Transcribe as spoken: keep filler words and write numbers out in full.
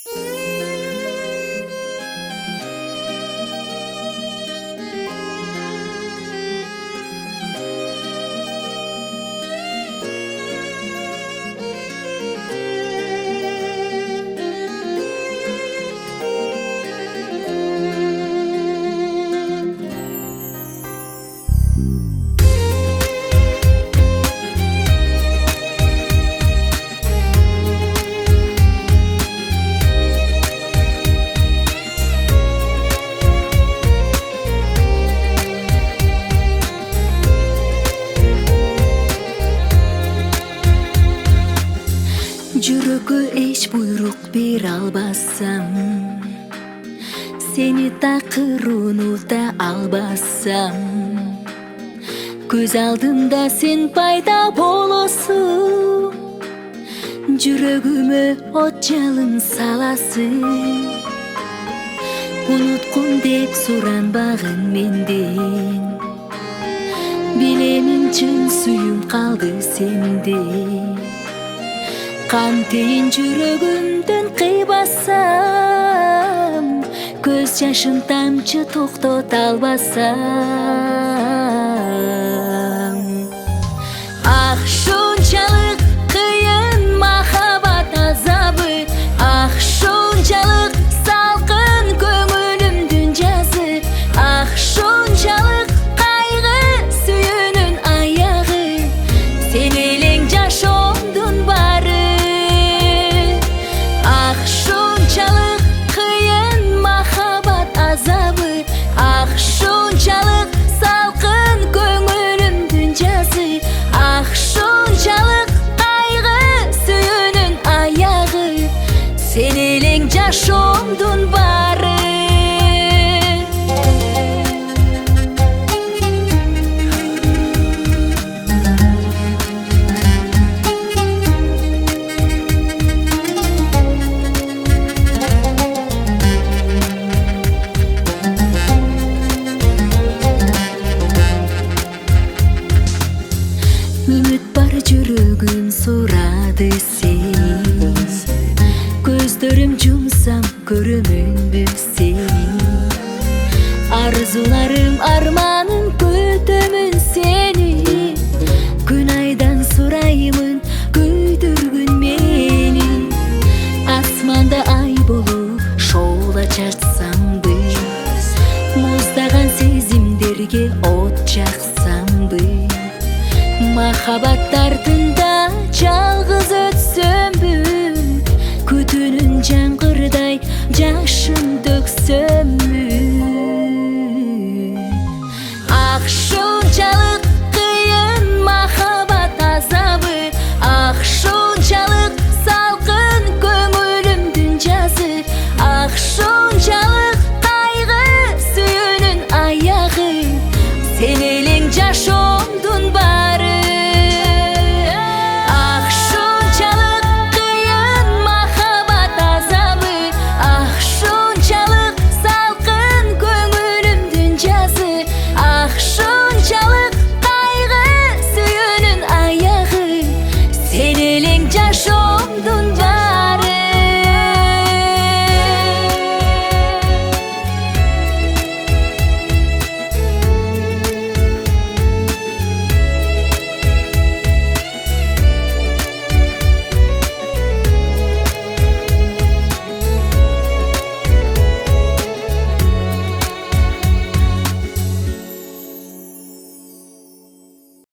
Жүрөгкө эч буйрук бере албасам, сени такыр унута албасам, көз алдымда сен пайда болосуң, жүрөгүмө от жалын саласың. Уnuткун деп суранбагын менден, билемин чын сүйүм калды сенде. Кантейин жүрөгүмдөн кыйбасам, көз жашым тамчы токтото албасам. Ах, шунчалык кыйын махабат азабы, ах, шунчалык салкын көңүлүмдүн жазы, ах, шунчалык кайгы сүйүүнүн аягы, сен элең жашоомдун баары. Sen eleng жашоомдун баары. Үмүт бар жүрөгүм сурады сен, көздөрүм жумсам көрөмүнбү сени. Арзуларым арманым көтөмүн сени, күн айдан сураймын көйдөргүн мени. Асманда ай болуп шоула чачсамбы, муздаган сезимдерге от жаксамбы. Махаббат тартында жалгыз өтсөмбү, күтүүнүн жаңгырдай жашын төксөм.